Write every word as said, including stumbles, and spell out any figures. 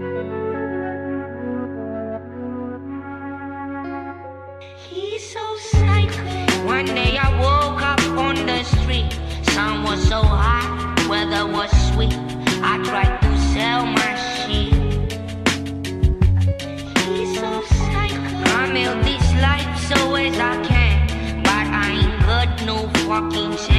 He's so psycho. One day I woke up on the street. Sun was so hot, weather was sweet. I tried to sell my shit. He's so psycho. I milk this life so as I can, but I ain't got no fucking sense.